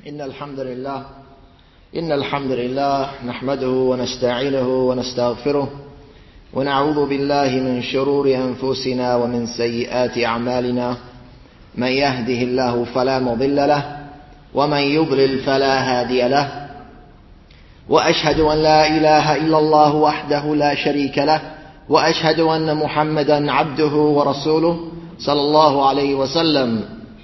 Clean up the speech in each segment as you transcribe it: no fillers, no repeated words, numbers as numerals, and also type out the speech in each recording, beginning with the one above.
إن الحمد لله نحمده ونستعينه ونستغفره ونعوذ بالله من شرور أنفسنا ومن سيئات أعمالنا من يهده الله فلا مضل له ومن يضلل فلا هادي له وأشهد أن لا إله إلا الله وحده لا شريك له وأشهد أن محمدا عبده ورسوله صلى الله عليه وسلم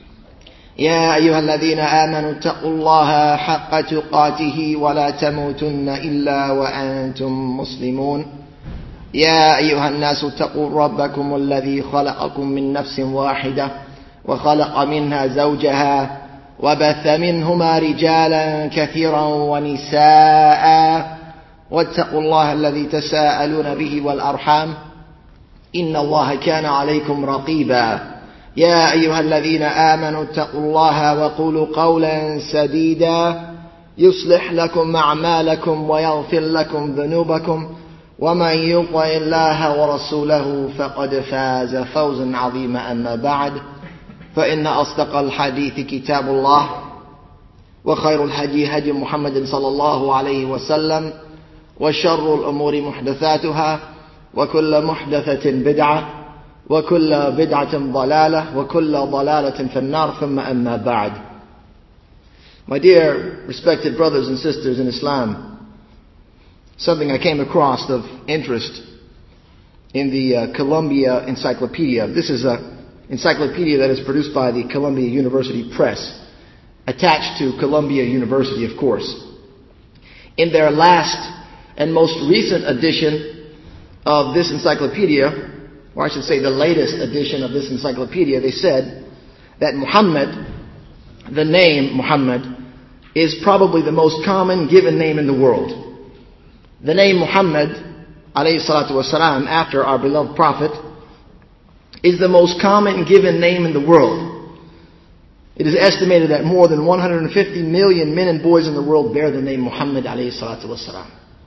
يا أيها الذين آمنوا اتقوا الله حق تقاته ولا تموتن إلا وأنتم مسلمون يا أيها الناس اتقوا ربكم الذي خلقكم من نفس واحدة وخلق منها زوجها وبث منهما رجالا كثيرا ونساء واتقوا الله الذي تساءلون به والأرحام إن الله كان عليكم رقيبا يا أيها الذين آمنوا اتقوا الله وقولوا قولا سديدا يصلح لكم أعمالكم ويغفر لكم ذنوبكم ومن يطع الله ورسوله فقد فاز فوزا عظيما أما بعد فإن أصدق الحديث كتاب الله وخير الهدي هدي محمد صلى الله عليه وسلم وشر الأمور محدثاتها وكل محدثة بدعة وكل بدعة ضلالة وكل ضلالة في النار ثم أما بعد. My dear respected brothers and sisters in Islam, something I came across of interest in the Columbia Encyclopedia. This is an encyclopedia that is produced by the Columbia University Press, attached to Columbia University, of course. In their last and most recent edition of this encyclopedia, or I should say the latest edition of this encyclopedia, they said that Muhammad, the name Muhammad, is probably the most common given name in the world. The name Muhammad, alayhi salatu wasalam, after our beloved Prophet, is the most common given name in the world. It is estimated that more than 150 million men and boys in the world bear the name Muhammad alayhi salatu wasalam.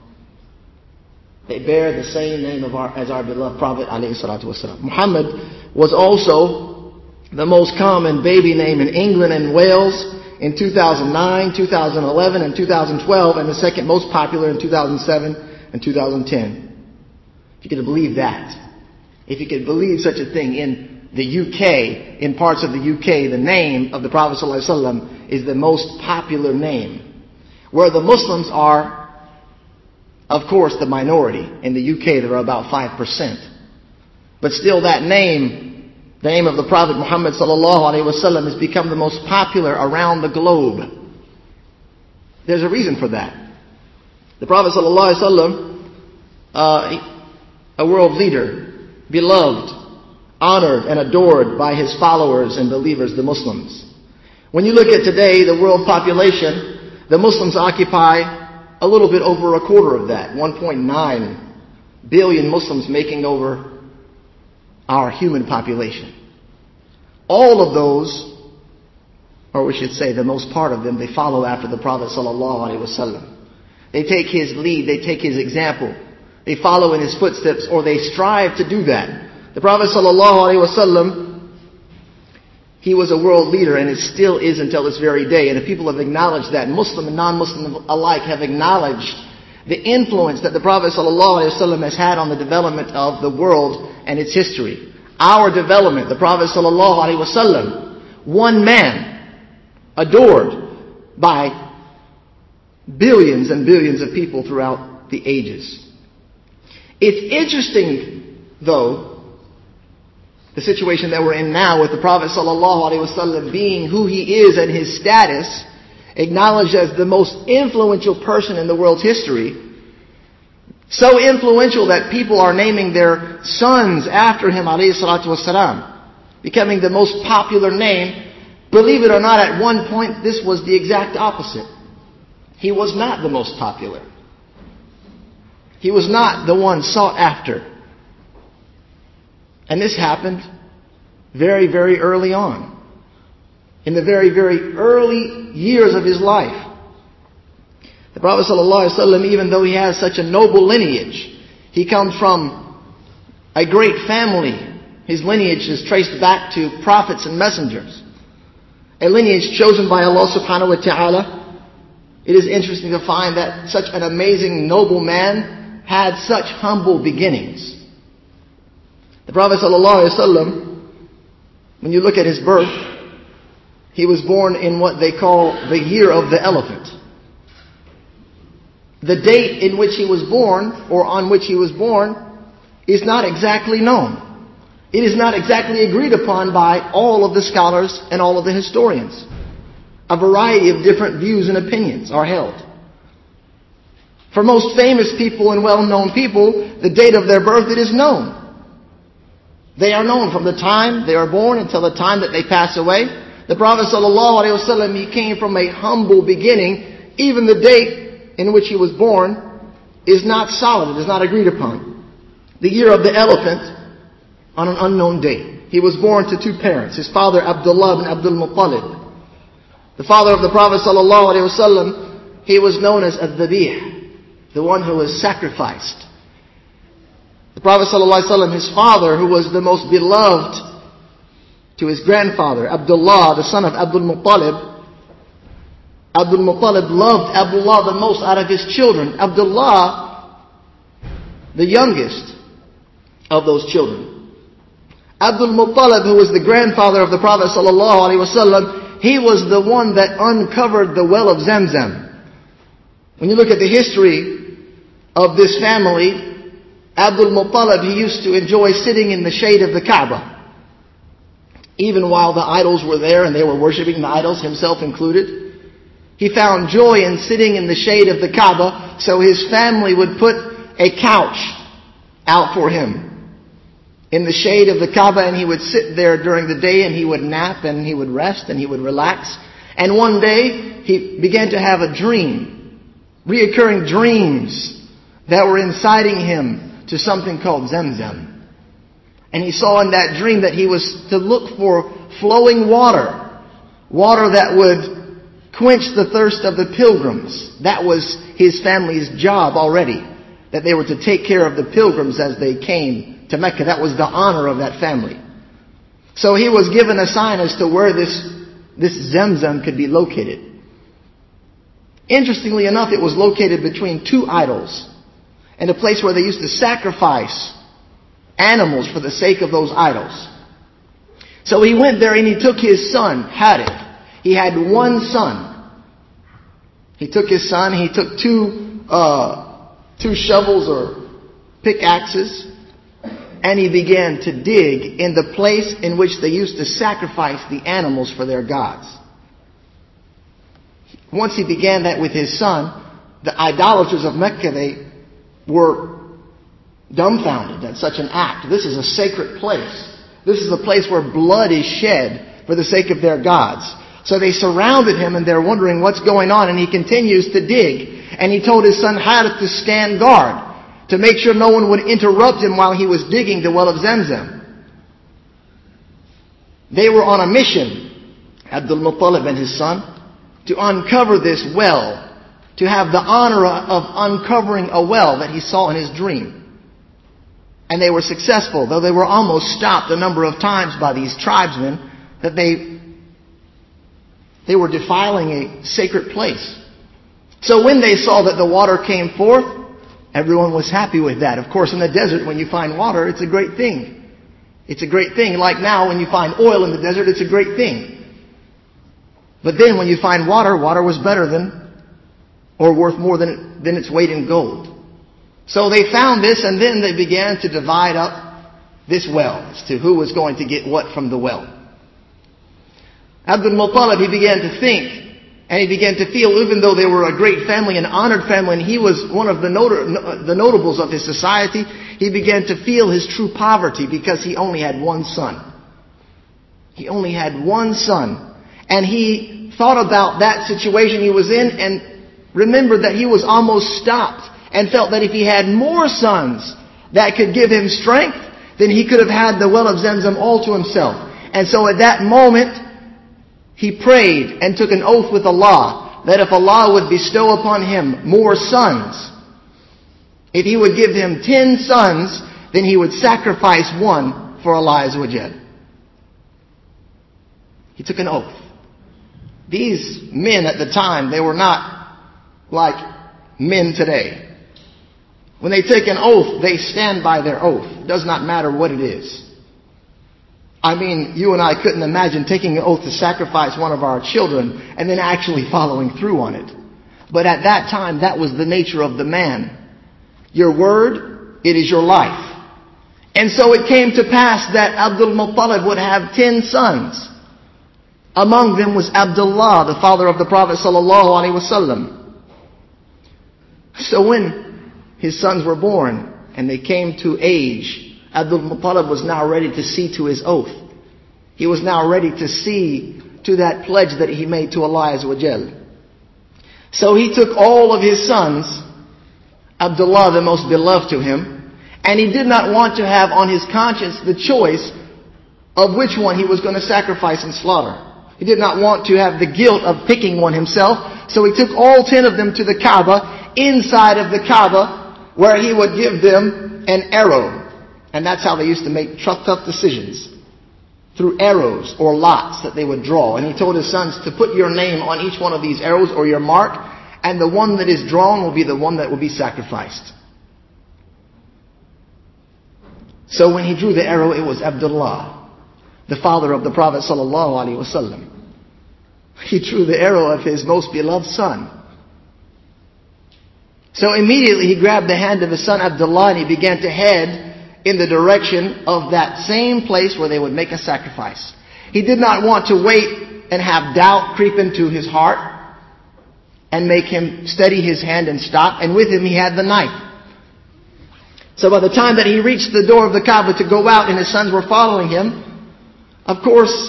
They bear the same name as our beloved Prophet alayhi salatu wasalam. Muhammad was also the most common baby name in England and Wales in 2009, 2011, and 2012, and the second most popular in 2007 and 2010. If you could believe that. If you could believe such a thing, in the UK, in parts of the UK, the name of the Prophet ﷺ is the most popular name. Where the Muslims are, of course, the minority. In the UK, there are about 5%. But still, that name, the name of the Prophet Muhammad ﷺ, has become the most popular around the globe. There's a reason for that. The Prophet ﷺ, a world leader, beloved, honored, and adored by his followers and believers, the Muslims. When you look at today, the world population, the Muslims occupy a little bit over a quarter of that. 1.9 billion Muslims making over our human population. All of those, or we should say the most part of them, they follow after the Prophet ﷺ. They take his lead, they take his example. They follow in his footsteps, or they strive to do that. The Prophet ﷺ, he was a world leader, and it still is until this very day. And if people have acknowledged that, Muslim and non-Muslim alike have acknowledged the influence that the Prophet ﷺ has had on the development of the world and its history. Our development, the Prophet ﷺ, one man, adored by billions and billions of people throughout the ages. It's interesting, though, the situation that we're in now with the Prophet ﷺ being who he is and his status, acknowledged as the most influential person in the world's history. So influential that people are naming their sons after him, alayhi salatu wasalam, becoming the most popular name. Believe it or not, at one point this was the exact opposite. He was not the most popular. He was not the one sought after. And this happened very, very early on. In the very, very early years of his life. The Prophet ﷺ, even though he has such a noble lineage, he comes from a great family. His lineage is traced back to prophets and messengers. a lineage chosen by Allah subhanahu wa ta'ala. It is interesting to find that such an amazing, noble man had such humble beginnings. The Prophet sallallahu alaihi wasallam, when you look at his birth, he was born in what they call the year of the elephant. The date in which he was born, or on which he was born, is not exactly known. It is not exactly agreed upon by all of the scholars and all of the historians. A variety of different views and opinions are held. For most famous people and well-known people, the date of their birth, it is known. They are known from the time they are born until the time that they pass away. The Prophet ﷺ, he came from a humble beginning. Even the date in which he was born is not solid. It is not agreed upon. The year of the elephant, on an unknown date. He was born to two parents. His father, Abdullah ibn Abdul Muttalib. The father of the Prophet ﷺ, he was known as Ad-Dhabih, the one who was sacrificed. The Prophet ﷺ, his father, who was the most beloved to his grandfather, Abdullah, the son of Abdul Muttalib. Abdul Muttalib loved Abdullah the most out of his children. Abdullah, the youngest of those children. Abdul Muttalib, who was the grandfather of the Prophet ﷺ, he was the one that uncovered the well of Zamzam. When you look at the history of this family, Abdul Muttalib, he used to enjoy sitting in the shade of the Kaaba. Even while the idols were there and they were worshipping the idols, himself included. He found joy in sitting in the shade of the Kaaba, so his family would put a couch out for him in the shade of the Kaaba, and he would sit there during the day and he would nap and he would rest and he would relax. And one day he began to have a dream, reoccurring dreams that were inciting him to something called Zamzam. And he saw in that dream that he was to look for flowing water, water that would quench the thirst of the pilgrims. That was his family's job already, that they were to take care of the pilgrims as they came to Mecca. That was the honor of that family. So he was given a sign as to where this Zamzam could be located. Interestingly enough, it was located between two idols, and a place where they used to sacrifice animals for the sake of those idols. So he went there and he took his son, Harith. He had one son. He took his son, he took two shovels or pickaxes, and he began to dig in the place in which they used to sacrifice the animals for their gods. Once he began that with his son, the idolaters of Mecca, they were dumbfounded at such an act. This is a sacred place. This is a place where blood is shed for the sake of their gods. So they surrounded him and they're wondering what's going on, and he continues to dig. And he told his son Harith to stand guard, to make sure no one would interrupt him while he was digging the well of Zamzam. They were on a mission, Abdul Muttalib and his son, to uncover this well, to have the honor of uncovering a well that he saw in his dream. And they were successful, though they were almost stopped a number of times by these tribesmen, that they were defiling a sacred place. So when they saw that the water came forth, everyone was happy with that. Of course, in the desert, when you find water, it's a great thing. It's a great thing. Like now, when you find oil in the desert, it's a great thing. But then when you find water, water was better than, or worth more than its weight in gold. So they found this, and then they began to divide up this well as to who was going to get what from the well. Abdul Muttalib, he began to think, and he began to feel, even though they were a great family, an honored family, and he was one of the notables of his society, he began to feel his true poverty because he only had one son. He only had one son. And he thought about that situation he was in and remembered that he was almost stopped, and felt that if he had more sons that could give him strength, then he could have had the well of Zamzam all to himself. And so at that moment, he prayed and took an oath with Allah that if Allah would bestow upon him more sons, if he would give him 10 sons, then he would sacrifice one for Allah Azza wa Jal. He took an oath. These men at the time, they were not like men today. When they take an oath, they stand by their oath. It does not matter what it is. I mean, you and I couldn't imagine taking an oath to sacrifice one of our children and then actually following through on it. But at that time, that was the nature of the man. Your word, it is your life. And so it came to pass that Abdul Muttalib would have 10 sons. Among them was Abdullah, the father of the Prophet sallallahu alaihi wasallam. So when his sons were born and they came to age, Abdul Muttalib was now ready to see to his oath. He was now ready to see to that pledge that he made to Allah Azza wa Jal. So he took all of his sons, Abdullah the most beloved to him, and he did not want to have on his conscience the choice of which one he was going to sacrifice and slaughter. He did not want to have the guilt of picking one himself. So he took all 10 of them to the Kaaba, inside of the Kaaba, where he would give them an arrow. And that's how they used to make tough decisions. Through arrows or lots that they would draw. And he told his sons to put your name on each one of these arrows or your mark. And the one that is drawn will be the one that will be sacrificed. So when he drew the arrow, it was Abdullah, the father of the Prophet sallallahu alaihi wasallam. He drew the arrow of his most beloved son. So immediately he grabbed the hand of his son Abdullah and he began to head in the direction of that same place where they would make a sacrifice. He did not want to wait and have doubt creep into his heart and make him steady his hand and stop. And with him he had the knife. So by the time that he reached the door of the Kaaba to go out and his sons were following him, of course,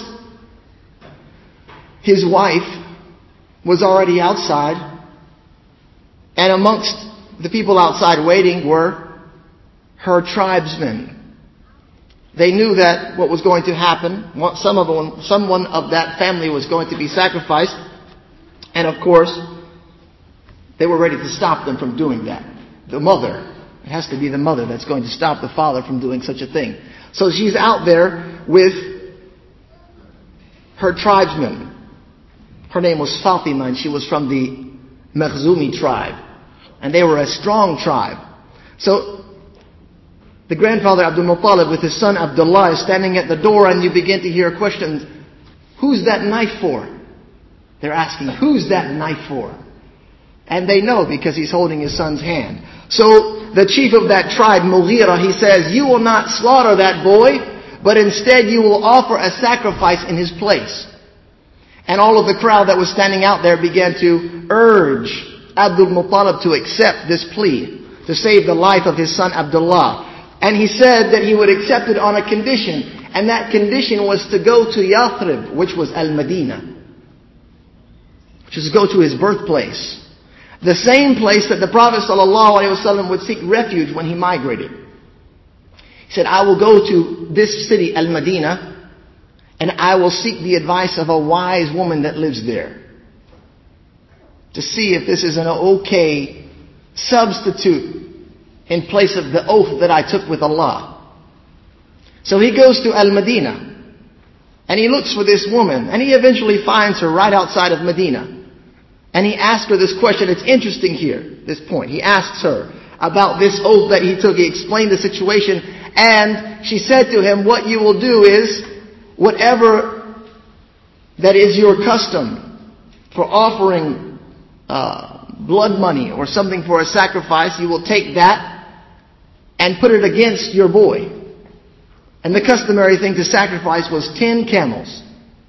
his wife was already outside. And amongst the people outside waiting were her tribesmen. They knew that what was going to happen. Someone of that family was going to be sacrificed. And of course, they were ready to stop them from doing that. The mother. It has to be the mother that's going to stop the father from doing such a thing. So she's out there with her tribesmen. Her name was Fatima and she was from the Makhzumi tribe. And they were a strong tribe. So the grandfather Abdul Muttalib with his son Abdullah is standing at the door and you begin to hear questions. Who's that knife for? They're asking, who's that knife for? And they know because he's holding his son's hand. So the chief of that tribe, Mughira, he says, you will not slaughter that boy, but instead you will offer a sacrifice in his place. And all of the crowd that was standing out there began to urge Abdul Muttalib to accept this plea, to save the life of his son Abdullah. And he said that he would accept it on a condition. And that condition was to go to Yathrib, which was Al-Madinah. Which is to go to his birthplace. The same place that the Prophet ﷺ would seek refuge when he migrated. He said, I will go to this city, Al-Madinah, and I will seek the advice of a wise woman that lives there. To see if this is an okay substitute in place of the oath that I took with Allah. So he goes to Al-Madinah. And he looks for this woman. And he eventually finds her right outside of Medina. And he asks her this question. It's interesting here, this point. He asks her about this oath that he took. He explained the situation. And she said to him, what you will do is, whatever that is your custom for offering blood money or something for a sacrifice, you will take that and put it against your boy. And the customary thing to sacrifice was 10 camels.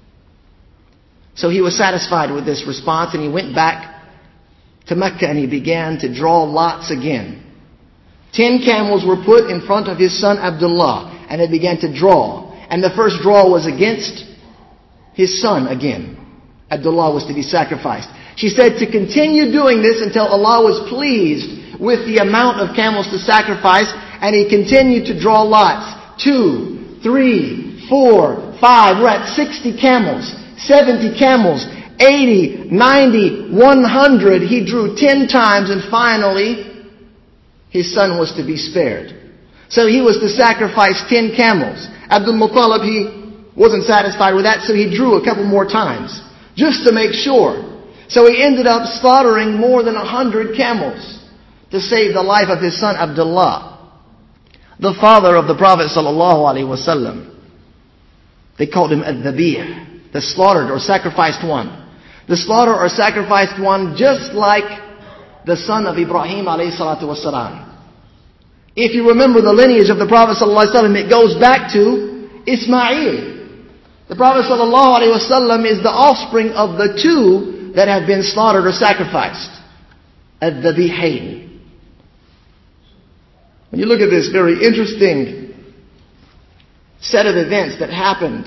So he was satisfied with this response and he went back to Mecca and he began to draw lots again. 10 camels were put in front of his son Abdullah and they began to draw. And the first draw was against his son again. Abdullah was to be sacrificed. She said to continue doing this until Allah was pleased with the amount of camels to sacrifice, and he continued to draw lots. 2, 3, 4, 5. We're at 60 camels, 70 camels, 80, 90, 100. He drew 10 times and finally his son was to be spared. So he was to sacrifice 10 camels. Abdul Muttalib, he wasn't satisfied with that, so he drew a couple more times. just to make sure. So he ended up slaughtering more than 100 camels to save the life of his son Abdullah, the father of the Prophet ﷺ. They called him Al-Dhabih, the slaughtered or sacrificed one. The slaughtered or sacrificed one, just like the son of Ibrahim ﷺ. If you remember the lineage of the Prophet ﷺ, it goes back to Ismail. The Prophet ﷺ is the offspring of the two that have been slaughtered or sacrificed. Al-Dhabihayn. When you look at this very interesting set of events that happened,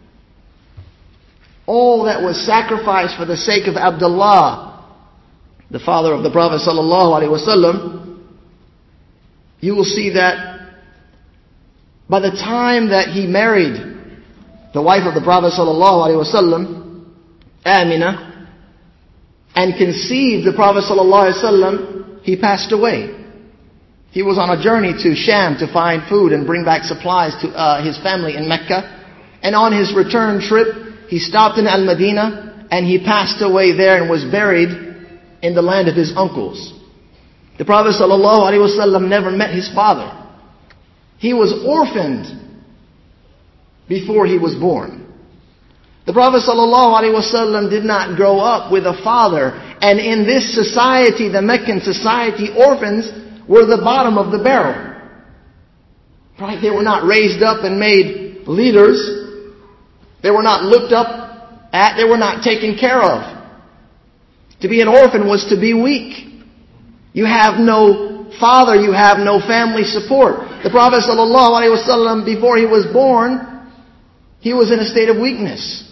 all that was sacrificed for the sake of Abdullah, the father of the Prophet ﷺ, you will see that by the time that he married the wife of the Prophet ﷺ, Amina, and conceived the Prophet ﷺ, he passed away. He was on a journey to Sham to find food and bring back supplies to his family in Mecca. And on his return trip, he stopped in Al-Madinah and he passed away there and was buried in the land of his uncles. The Prophet ﷺ never met his father. He was orphaned before he was born. The Prophet ﷺ did not grow up with a father. And in this society, the Meccan society, orphans were the bottom of the barrel. Right? They were not raised up and made leaders. They were not looked up at. They were not taken care of. To be an orphan was to be weak. You have no father, you have no family support. The Prophet ﷺ, before he was born, he was in a state of weakness.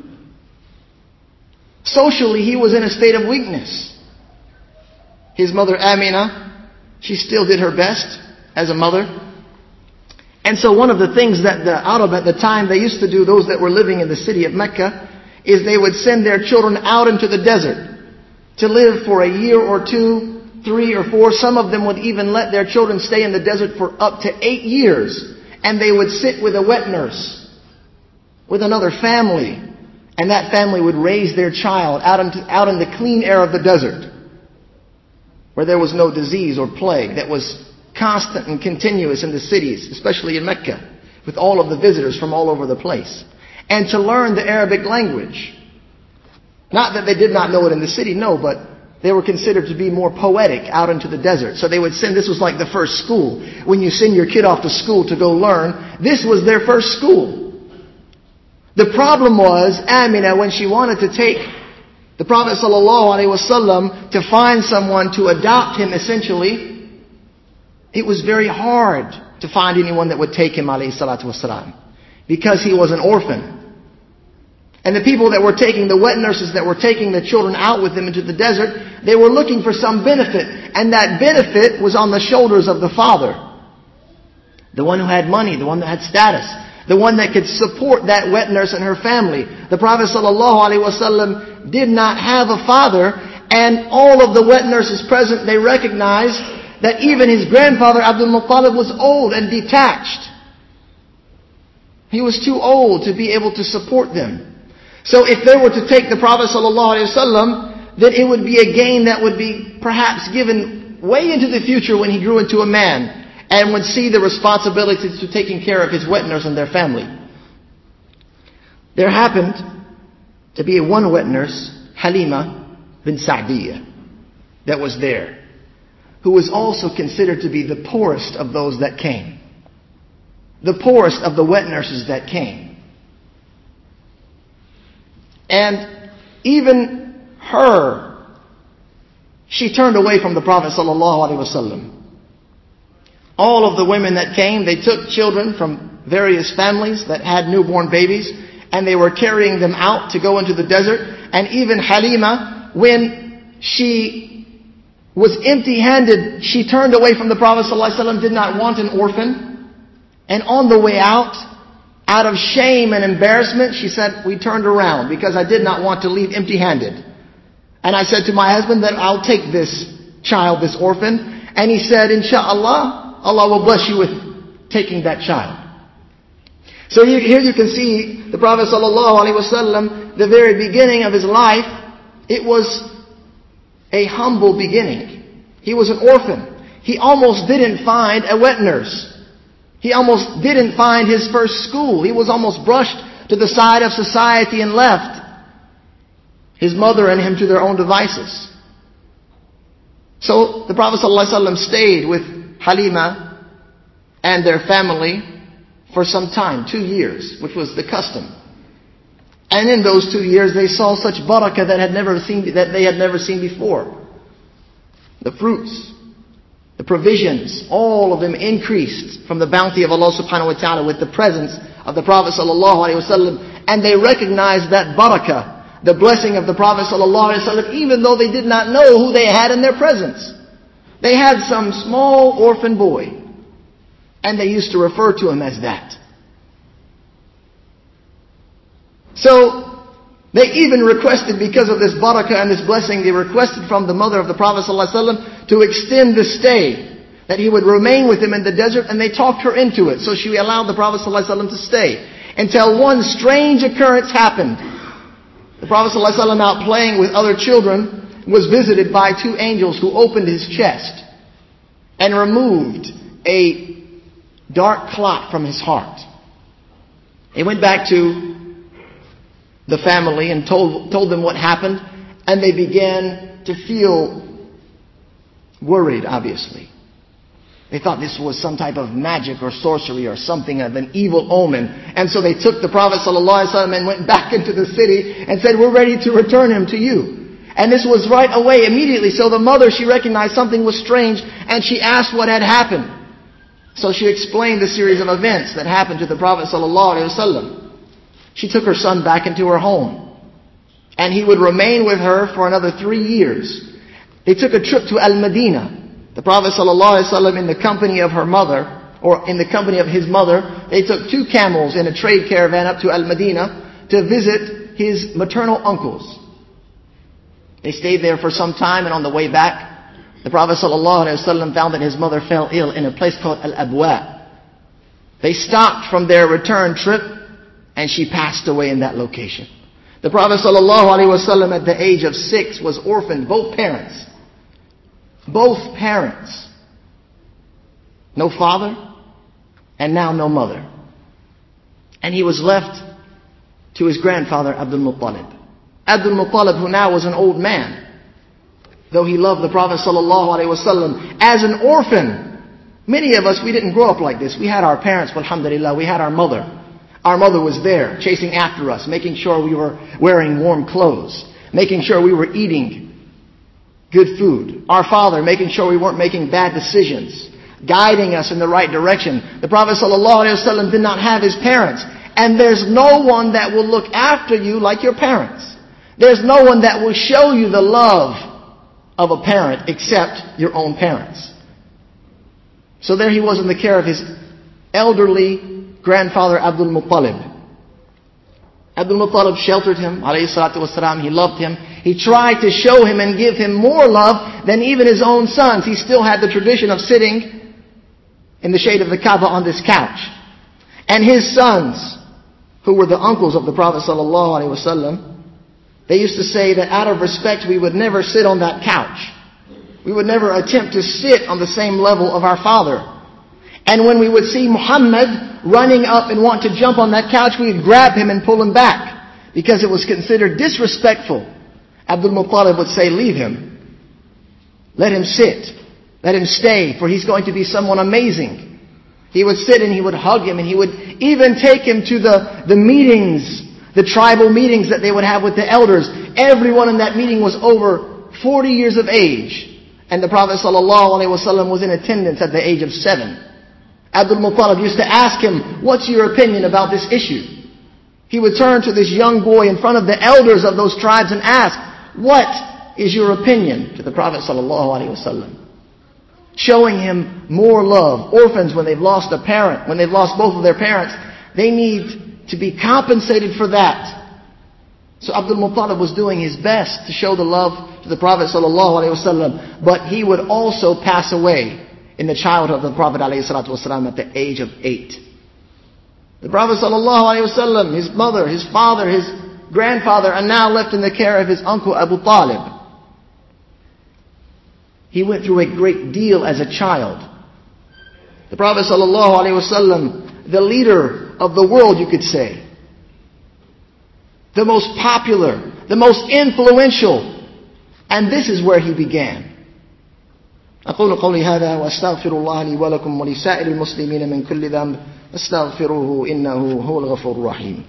Socially, he was in a state of weakness. His mother Amina, she still did her best as a mother. And so one of the things that the Arab at the time, they used to do, those that were living in the city of Mecca, is they would send their children out into the desert to live for a year or 2, 3 or 4. Some of them would even let their children stay in the desert for up to 8 years. And they would sit with a wet nurse, with another family. And that family would raise their child out in the clean air of the desert, where there was no disease or plague that was constant and continuous in the cities, especially in Mecca, with all of the visitors from all over the place. And to learn the Arabic language. Not that they did not know it in the city, no, but they were considered to be more poetic out into the desert. So they would send, this was like the first school. When you send your kid off to school to go learn, this was their first school. The problem was, Amina, when she wanted to take the Prophet ﷺ to find someone to adopt him essentially, it was very hard to find anyone that would take him ﷺ, because he was an orphan. And the people that were taking, the wet nurses that were taking the children out with them into the desert, they were looking for some benefit. And that benefit was on the shoulders of the father. The one who had money, the one that had status, the one that could support that wet nurse and her family. The Prophet ﷺ did not have a father, and all of the wet nurses present, they recognized that even his grandfather Abdul Muttalib was old and detached. He was too old to be able to support them. So if they were to take the Prophet ﷺ, then it would be a gain that would be perhaps given way into the future when he grew into a man and would see the responsibility to taking care of his wet nurse and their family. There happened to be one wet nurse, Halima bin Sa'diyah, that was there, who was also considered to be the poorest of those that came. The poorest of the wet nurses that came. And even her, she turned away from the Prophet ﷺ. All of the women that came, they took children from various families that had newborn babies, and they were carrying them out to go into the desert. And even Halima, when she was empty-handed, she turned away from the Prophet ﷺ, did not want an orphan. And on the way out of shame and embarrassment, she said, we turned around because I did not want to leave empty-handed. And I said to my husband that I'll take this child, this orphan. And he said, Insha'Allah, Allah will bless you with taking that child. So here you can see the Prophet ﷺ, the very beginning of his life, it was a humble beginning. He was an orphan. He almost didn't find a wet nurse. He almost didn't find his first school. He was almost brushed to the side of society and left. His mother and him to their own devices. So the Prophet ﷺ stayed with Halima and their family for some time, 2 years, which was the custom. And in those 2 years they saw such barakah that they had never seen before. The fruits, the provisions, all of them increased from the bounty of Allah subhanahu wa ta'ala with the presence of the Prophet sallallahu alaihi wasallam. And they recognized that barakah, the blessing of the Prophet sallallahu alaihi wasallam, even though they did not know who they had in their presence. They had some small orphan boy, and they used to refer to him as that. So they even requested, because of this barakah and this blessing, they requested from the mother of the Prophet ﷺ to extend the stay, that he would remain with them in the desert, and they talked her into it. So she allowed the Prophet ﷺ to stay until one strange occurrence happened. The Prophet ﷺ, out playing with other children, was visited by 2 angels who opened his chest and removed a dark clot from his heart. He went back to the family and told them what happened, and they began to feel worried, obviously. They thought this was some type of magic or sorcery or something of an evil omen. And so they took the Prophet ﷺ and went back into the city and said, "We're ready to return him to you." And this was right away, immediately. So the mother, she recognized something was strange, and she asked what had happened. So she explained the series of events that happened to the Prophet ﷺ. She took her son back into her home, and he would remain with her for another 3 years. They took a trip to Al-Madinah. The Prophet ﷺ, in the company of her mother, or in the company of his mother, they took 2 camels in a trade caravan up to Al-Madinah to visit his maternal uncles. They stayed there for some time, and on the way back, the Prophet ﷺ found that his mother fell ill in a place called Al-Abwa. They stopped from their return trip, and she passed away in that location. The Prophet ﷺ at the age of 6 was orphaned, both parents. Both parents. No father, and now no mother. And he was left to his grandfather Abdul Muttalib. Abdul Muttalib, who now was an old man, though he loved the Prophet ﷺ, as an orphan. Many of us, we didn't grow up like this. We had our parents, alhamdulillah, we had our mother. Our mother was there, chasing after us, making sure we were wearing warm clothes, making sure we were eating good food. Our father, making sure we weren't making bad decisions, guiding us in the right direction. The Prophet ﷺ did not have his parents. And there's no one that will look after you like your parents. There's no one that will show you the love of a parent except your own parents. So there he was in the care of his elderly grandfather Abdul Muttalib. Abdul Muttalib sheltered him, alayhi salatu wasalam. He loved him. He tried to show him and give him more love than even his own sons. He still had the tradition of sitting in the shade of the Kaaba on this couch. And his sons, who were the uncles of the Prophet ﷺ, they used to say that out of respect we would never sit on that couch. We would never attempt to sit on the same level of our father. And when we would see Muhammad running up and want to jump on that couch, we would grab him and pull him back, because it was considered disrespectful. Abdul Muttalib would say, "Leave him. Let him sit. Let him stay, for he's going to be someone amazing." He would sit and he would hug him, and he would even take him to the meetings, the tribal meetings that they would have with the elders. Everyone in that meeting was over 40 years of age. And the Prophet ﷺ was in attendance at the age of 7. Abdul Muttalib used to ask him, "What's your opinion about this issue?" He would turn to this young boy in front of the elders of those tribes and ask, "What is your opinion?" to the Prophet ﷺ. Showing him more love. Orphans, when they've lost a parent, when they've lost both of their parents, they need to be compensated for that. So Abdul Muttalib was doing his best to show the love to the Prophet ﷺ, but he would also pass away in the childhood of the Prophet ﷺ at the age of 8. The Prophet ﷺ, his mother, his father, his grandfather are now left in the care of his uncle Abu Talib. He went through a great deal as a child. The Prophet ﷺ, the leader of the world, you could say, the most popular, the most influential, and this is where he began. أقول قولي هذا وأستغفر الله لي ولكم ولسائر المسلمين من كل ذنب استغفروه إنه هو الغفور الرحيم.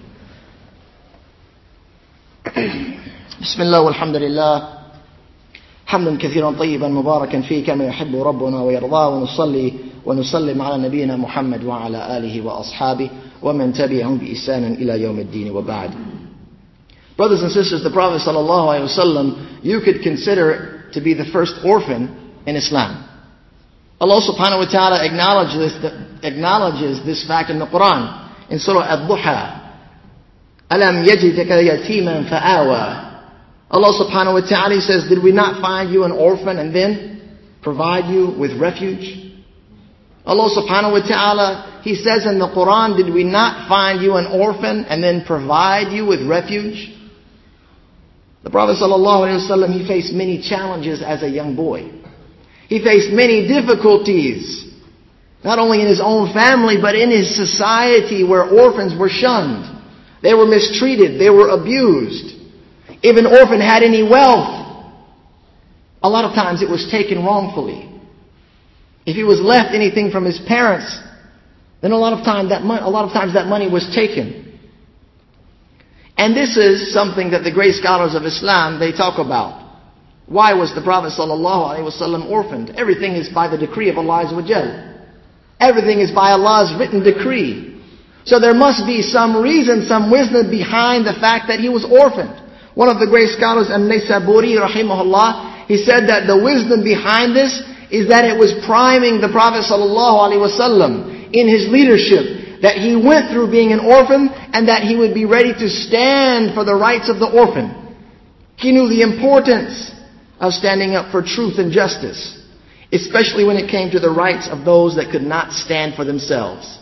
بسم الله والحمد لله حمدا كثيرا طيبا مباركا فيه كما يحب ربنا ويرضاه ونصلي ونسلم على نبينا محمد وعلى آله وأصحابه ومن تبعهم بإحسان إلى يوم الدين وبعد. Brothers and sisters, the Prophet ﷺ, you could consider to be the first orphan in Islam. Allah subhanahu wa ta'ala acknowledges this fact in the Quran in Surah Ad-Duha. Alam yajidaka yatiman fa'awa. Allah subhanahu wa ta'ala says, did we not find you an orphan and then provide you with refuge? Allah subhanahu wa ta'ala, He says in the Quran, did we not find you an orphan and then provide you with refuge? The Prophet ﷺ, he faced many challenges as a young boy. He faced many difficulties, not only in his own family, but in his society where orphans were shunned. They were mistreated. They were abused. If an orphan had any wealth, a lot of times it was taken wrongfully. If he was left anything from his parents, then a lot of times that money was taken. And this is something that the great scholars of Islam, they talk about. Why was the Prophet ﷺ orphaned? Everything is by the decree of Allah Azza wa Jal. Everything is by Allah's written decree. So there must be some reason, some wisdom behind the fact that he was orphaned. One of the great scholars, An-Naysaburi rahimahullah, he said that the wisdom behind this is that it was priming the Prophet ﷺ in his leadership, that he went through being an orphan and that he would be ready to stand for the rights of the orphan. He knew the importance of standing up for truth and justice, especially when it came to the rights of those that could not stand for themselves.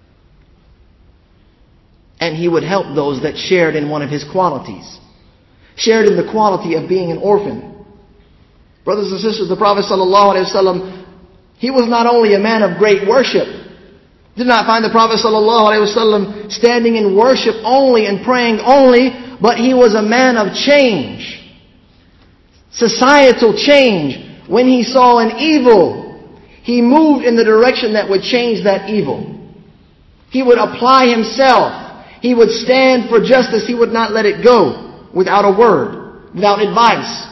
And he would help those that shared in one of his qualities, shared in the quality of being an orphan. Brothers and sisters, the Prophet ﷺ, he was not only a man of great worship. Did not find the Prophet ﷺ standing in worship only and praying only, but he was a man of change. Societal change. When he saw an evil, he moved in the direction that would change that evil. He would apply himself. He would stand for justice. He would not let it go without a word, without advice.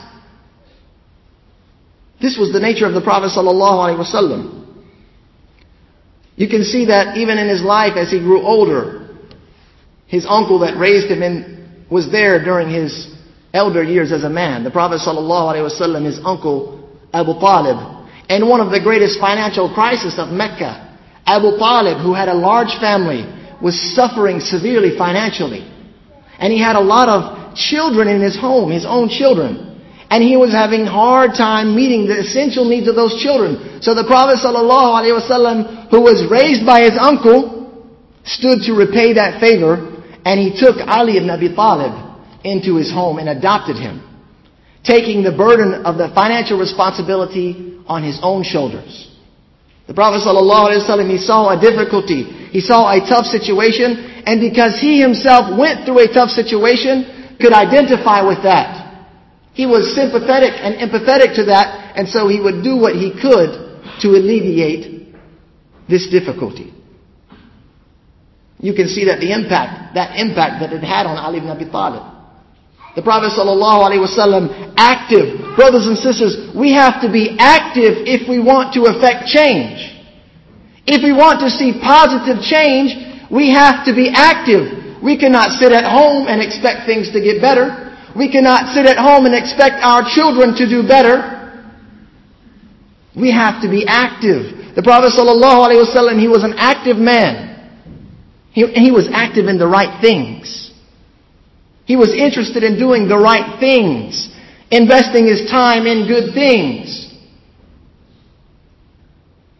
This was the nature of the Prophet ﷺ. You can see that even in his life as he grew older. His uncle that raised him was there during his elder years as a man. The Prophet ﷺ, his uncle Abu Talib. And one of the greatest financial crises of Mecca, Abu Talib, who had a large family, was suffering severely financially. And he had a lot of children in his home, his own children. And he was having a hard time meeting the essential needs of those children. So the Prophet ﷺ, who was raised by his uncle, stood to repay that favor. And he took Ali ibn Abi Talib into his home and adopted him, taking the burden of the financial responsibility on his own shoulders. The Prophet ﷺ, he saw a difficulty. He saw a tough situation. And because he himself went through a tough situation, could identify with that. He was sympathetic and empathetic to that, and so he would do what he could to alleviate this difficulty. You can see that impact that it had on Ali ibn Abi Talib. The Prophet ﷺ, active. Brothers and sisters, we have to be active if we want to affect change. If we want to see positive change, we have to be active. We cannot sit at home and expect things to get better. We cannot sit at home and expect our children to do better. We have to be active. The Prophet ﷺ, he was an active man. He was active in the right things. He was interested in doing the right things, investing his time in good things.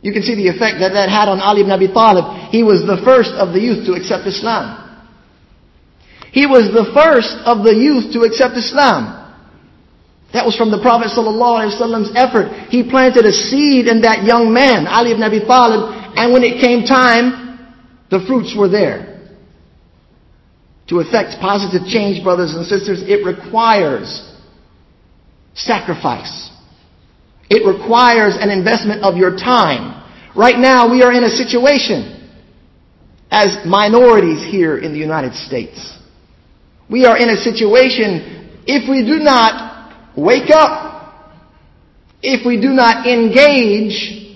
You can see the effect that that had on Ali ibn Abi Talib. He was the first of the youth to accept Islam. He was the first of the youth to accept Islam. That was from the Prophet ﷺ's effort. He planted a seed in that young man, Ali ibn Abi Talib, and when it came time, the fruits were there. To effect positive change, brothers and sisters, it requires sacrifice. It requires an investment of your time. Right now, we are in a situation as minorities here in the United States. We are in a situation, if we do not wake up, if we do not engage,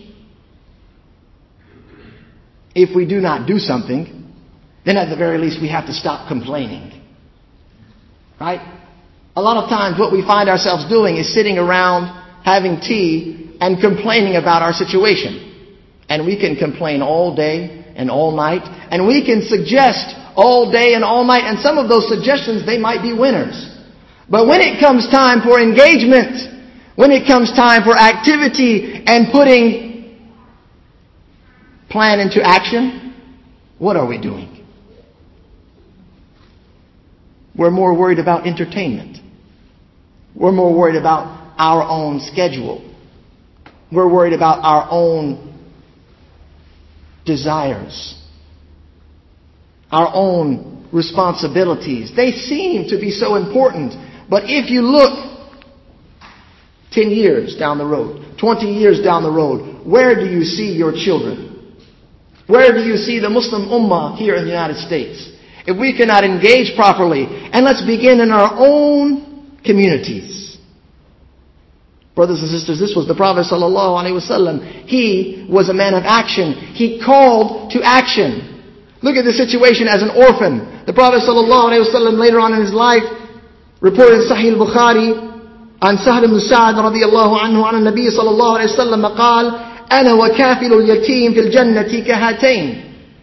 if we do not do something, then at the very least we have to stop complaining. Right? A lot of times what we find ourselves doing is sitting around having tea and complaining about our situation. And we can complain all day and all night, and we can suggest all day and all night, and some of those suggestions, they might be winners. But when it comes time for engagement, when it comes time for activity and putting plan into action, what are we doing? We're more worried about entertainment. We're more worried about our own schedule. We're worried about our own desires, our own responsibilities. They seem to be so important. But if you look 10 years down the road, 20 years down the road, where do you see your children? Where do you see the Muslim Ummah here in the United States? If we cannot engage properly, and let's begin in our own communities. Brothers and sisters, this was the Prophet ﷺ. He was a man of action. He called to action. Look at the situation as an orphan. The Prophet ﷺ later on in his life reported in Sahih al-Bukhari عن سهل بن سعد رضي الله عنه عن النبي صلى الله عليه وسلم قال أنا وكافل اليتيم في الجنة كهاتين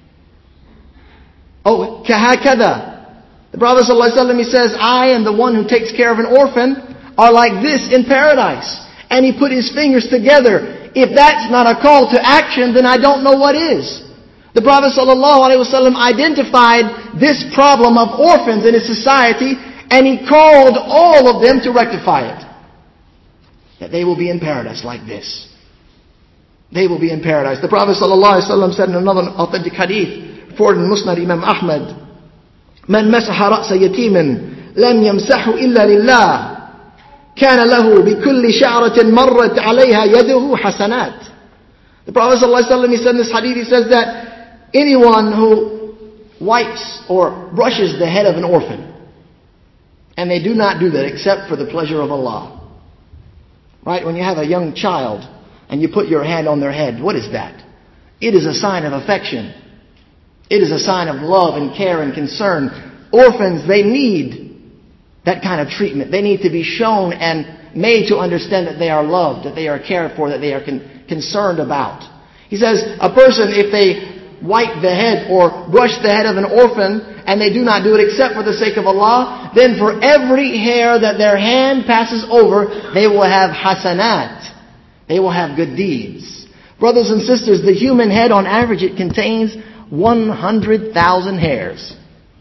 أو كهكذا. The Prophet ﷺ, he says, I and the one who takes care of an orphan are like this in paradise. And he put his fingers together. If that's not a call to action, then I don't know what is. The Prophet ﷺ identified this problem of orphans in his society, and he called all of them to rectify it. That they will be in paradise like this. They will be in paradise. The Prophet ﷺ said in another authentic hadith, reported in Musnad Imam Ahmad, من مسح رأس يتيم لم يمسحه إلا لله كان له بكل شعرة مرت عليها يده حسنات. The Prophet ﷺ, he said in this hadith, he says that anyone who wipes or brushes the head of an orphan, and they do not do that except for the pleasure of Allah. Right? When you have a young child and you put your hand on their head, what is that? It is a sign of affection. It is a sign of love and care and concern. Orphans, they need that kind of treatment. They need to be shown and made to understand that they are loved, that they are cared for, that they are concerned about. He says, a person, if they wipe the head or brush the head of an orphan, and they do not do it except for the sake of Allah, then for every hair that their hand passes over, they will have hasanat. They will have good deeds. Brothers and sisters, the human head on average, it contains 100,000 hairs.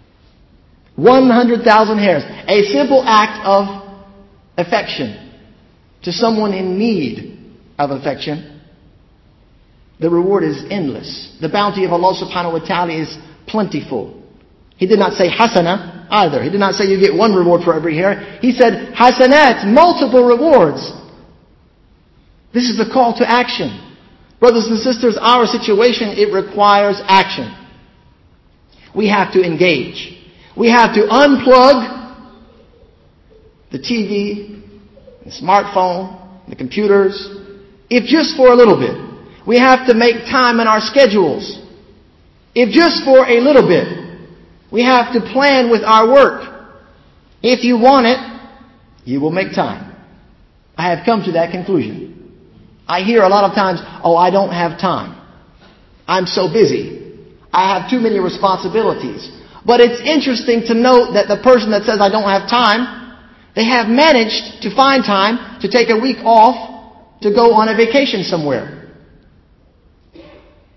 100,000 hairs. A simple act of affection to someone in need of affection, the reward is endless. The bounty of Allah subhanahu wa ta'ala is plentiful. He did not say hasana either. He did not say you get one reward for every hair. He said hasanat, multiple rewards. This is the call to action. Brothers and sisters, our situation, it requires action. We have to engage. We have to unplug the TV, the smartphone, the computers, if just for a little bit. We have to make time in our schedules, if just for a little bit. We have to plan with our work. If you want it, you will make time. I have come to that conclusion. I hear a lot of times, oh, I don't have time. I'm so busy. I have too many responsibilities. But it's interesting to note that the person that says I don't have time, they have managed to find time to take a week off to go on a vacation somewhere.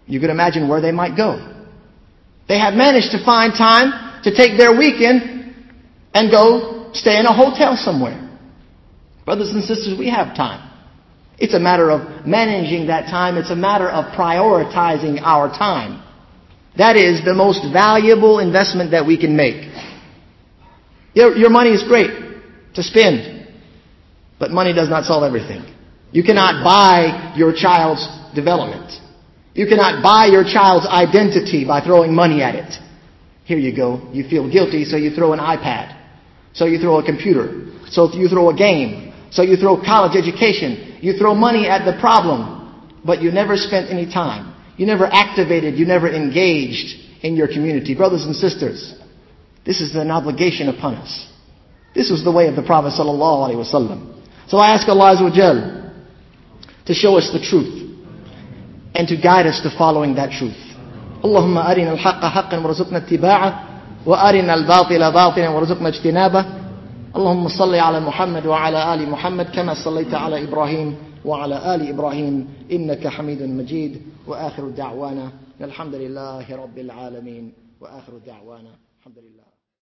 You could imagine where they might go. They have managed to find time to take their weekend and go stay in a hotel somewhere. Brothers and sisters, we have time. It's a matter of managing that time. It's a matter of prioritizing our time. That is the most valuable investment that we can make. Your money is great to spend, but money does not solve everything. You cannot buy your child's development. You cannot buy your child's identity by throwing money at it. Here you go. You feel guilty, so you throw an iPad. So you throw a computer. So you throw a game. So you throw college education. You throw money at the problem, but you never spent any time. You never activated. You never engaged in your community. Brothers and sisters, this is an obligation upon us. This was the way of the Prophet ﷺ. So I ask Allah Azza wa Jal to show us the truth and to guide us to following that truth. اللهم أرنا الحق حقا وارزقنا اتباعه وأرنا الباطل باطلا وارزقنا اجتنابه اللهم صل على محمد وعلى آل محمد كما صليت على إبراهيم وعلى آل إبراهيم إنك حميد مجيد وآخر دعوانا الحمد لله رب العالمين وآخر دعوانا الحمد لله